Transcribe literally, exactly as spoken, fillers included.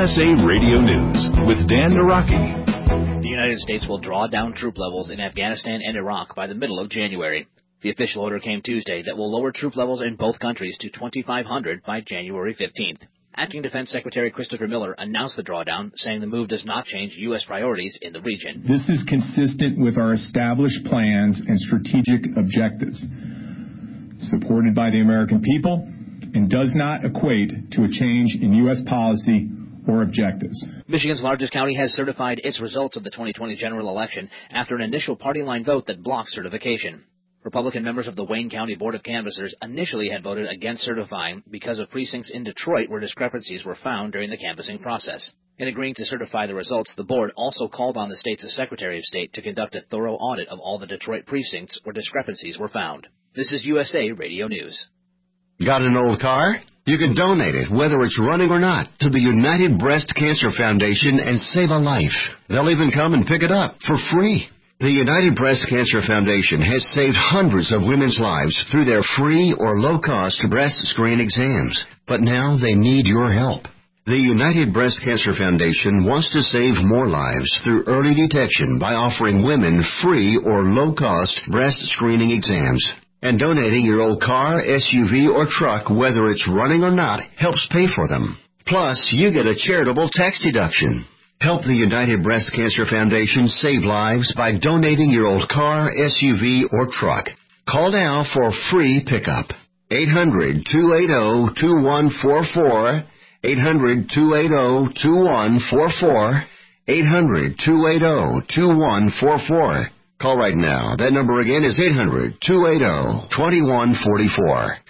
S A Radio News with Dan Naraki. The United States will draw down troop levels in Afghanistan and Iraq by the middle of January. The official order came Tuesday that will lower troop levels in both countries to twenty-five hundred by January fifteenth. Acting Defense Secretary Christopher Miller announced the drawdown, saying the move does not change U S priorities in the region. This is consistent with our established plans and strategic objectives, supported by the American people, and does not equate to a change in U S policy or objectives. Michigan's largest county has certified its results of the twenty twenty general election after an initial party line vote that blocked certification. Republican members of the Wayne County Board of Canvassers initially had voted against certifying because of precincts in Detroit where discrepancies were found during the canvassing process. In agreeing to certify the results, the board also called on the state's Secretary of State to conduct a thorough audit of all the Detroit precincts where discrepancies were found. This is U S A Radio News. Got an old car? You can donate it, whether it's running or not, to the United Breast Cancer Foundation and save a life. They'll even come and pick it up for free. The United Breast Cancer Foundation has saved hundreds of women's lives through their free or low-cost breast screen exams. But now they need your help. The United Breast Cancer Foundation wants to save more lives through early detection by offering women free or low-cost breast screening exams. And donating your old car, S U V, or truck, whether it's running or not, helps pay for them. Plus, you get a charitable tax deduction. Help the United Breast Cancer Foundation save lives by donating your old car, S U V, or truck. Call now for free pickup. eight hundred, two eighty, two one four four. eight hundred, two eighty, two one four four. eight hundred, two eighty, two one four four. Call right now. That number again is eight hundred, two eighty, two one four four.